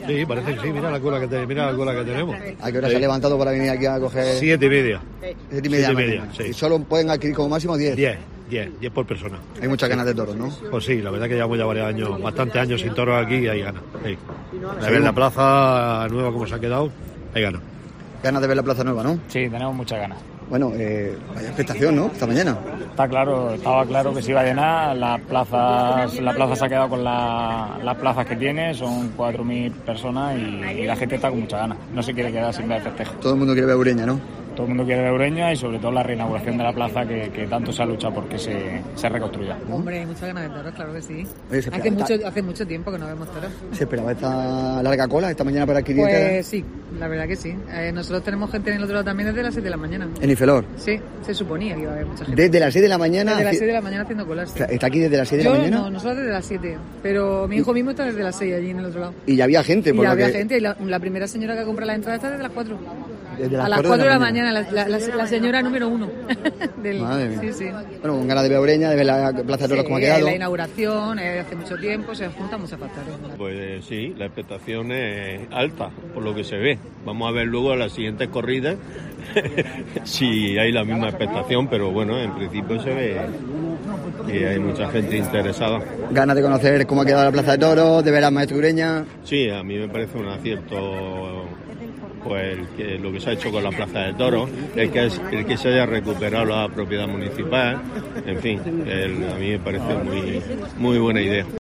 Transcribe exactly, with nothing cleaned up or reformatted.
Sí, parece que sí, mira la cola que, te, mira la cola que tenemos. ¿A qué hora sí. se ha levantado para venir aquí a coger? Siete y media. Siete y media. Siete y media, sí. Y solo pueden adquirir como máximo diez. Diez, diez, diez por persona. Hay muchas ganas de toros, ¿no? Pues sí, la verdad que llevamos ya varios años, bastantes años sin toros aquí y hay ganas. Sí. De ver la plaza nueva como se ha quedado, hay ganas. Ganas de ver la plaza nueva, ¿no? Sí, tenemos muchas ganas. Bueno, eh, vaya expectación, ¿no? Esta mañana. Está claro, estaba claro que se iba a llenar. Las plazas, la plaza se ha quedado con la, las plazas que tiene, son cuatro mil personas y, y la gente está con muchas ganas. No se quiere quedar sin ver el festejo. Todo el mundo quiere ver Ureña, ¿no? Todo el mundo quiere ver Ureña y sobre todo la reinauguración de la plaza que, que tanto se ha luchado porque se, se reconstruya. Hombre, hay muchas ganas de toros, claro que sí. Oye, hace, mucho, hace mucho tiempo que no vemos toros. ¿Se esperaba esta larga cola esta mañana para adquirir? Pues sí, la verdad que sí. Eh, nosotros tenemos gente en el otro lado también desde las siete de la mañana. ¿En Ifelor? Sí, se suponía que iba a haber mucha gente. ¿Desde las siete de la mañana? Desde las siete de la mañana haciendo colas. Sí. ¿Está aquí desde las siete de Yo, la mañana? No, nosotros desde las siete. Pero mi hijo mismo está desde las seis allí en el otro lado. Y ya había gente. Y por ya lo había que... gente. Y la, la primera señora que compra la entrada está desde las cuatro. Desde las a las cuatro de la mañana, mañana la, la, la, la señora número uno. Del, Madre mía. Sí, sí. Bueno, con ganas de ver Ureña, de ver la Plaza de Toros sí, como ha quedado. La inauguración, eh, hace mucho tiempo, se juntan muchos factores. Pues sí, la expectación es alta, por lo que se ve. Vamos a ver luego las siguientes corridas si hay la misma expectación, pero bueno, en principio se ve que hay mucha gente interesada. Ganas de conocer cómo ha quedado la Plaza de Toros, de ver al maestro Ureña. Sí, a mí me parece un acierto. Pues el que, lo que se ha hecho con la Plaza de Toros, el que, es, el que se haya recuperado la propiedad municipal, en fin, el, a mí me parece muy, muy buena idea.